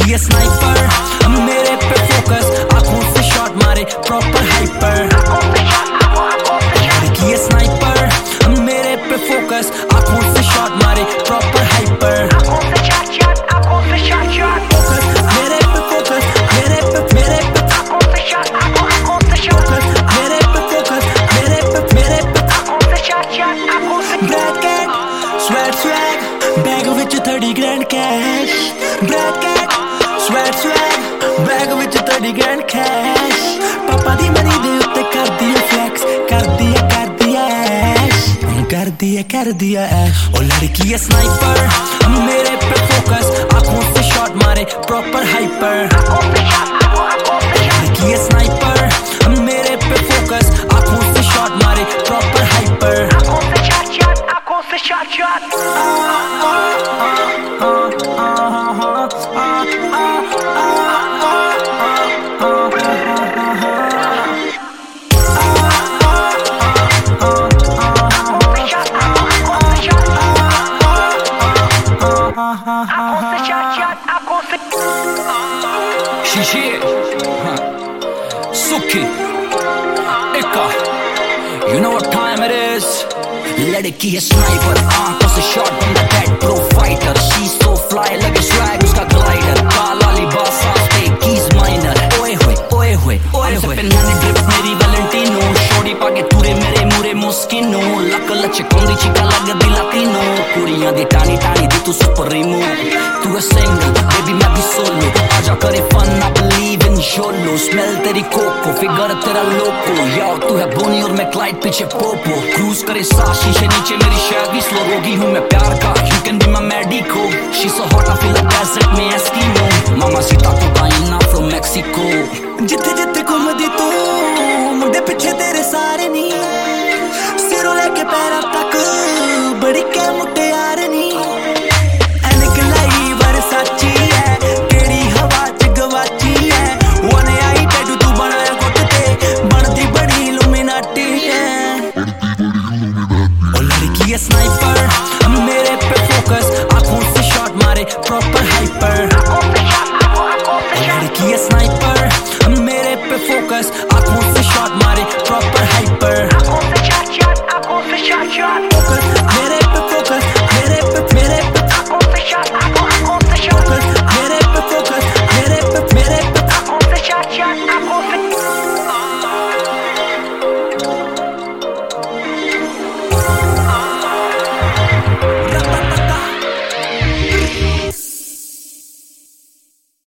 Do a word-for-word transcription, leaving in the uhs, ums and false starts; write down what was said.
लड़की है स्नाइपर, मेरे पे फोकस, आंखों से शॉट मारे प्रॉपर हाइपर। लड़की है स्नाइपर, मेरे पे फोकस, आंखों से शॉट मारे प्रॉपर हाइपर। फोकस मेरे पे, फोकस मेरे पे, मेरे पे फोकस मेरे पे, फोकस मेरे पे, मेरे पे। Bracket swag swag bag which thirty grand cash. Bracket swag swag bag which thirty grand cash. पापा दी मनी दे उत्ते कर दिया फ्लैक्स, कर दिया कर दिया ऐश, कर दिया कर दिया ऐश। ओ लड़की है स्नाइपर, मेरे पे फोकस, आंखों से शॉट मारे प्रॉपर हाइपर। लड़की है स्नाइपर, मेरे पे फोकस, आंखों से शॉट मारे proper hyper. Shishi, Suki, Ika, you know what time it is? लड़की है स्नाइपर, आंखों से शॉट, बंदा dead pro fighter. She so fly लगे स्वैग उसका ग्लाइडर, काला लिबास पे कीज माइनर। ओए होए ओए होए ओए होए पेन्हाने ड्रिप मेरी वैलेंटिनो, शोरी पाके टूरे मेरे मुरे मोस्किनो। लक लचकाउंदी चिका लगदी लातिनो, कुड़ियां दी टानी टानी दी तू सुप्रीमो। तू है सिंगल बेबी मैं भी सोलो, आजा करे fun I believe in YOLO. Smell तेरी कोको, फिगर तेरा लोको, याओ तू है बोनी और मैं क्लाइड पीछे पोपो। क्रूज करे सा शीशे नीचे मेरी शादी स्लो, रोगी हूँ मैं प्यार का, you can be my medico. She so hot I feel like desert में एस्किमो। मामा सीता कोकाइना फ्रॉम मैक्सिको, जिथे जिथे घूमदी तू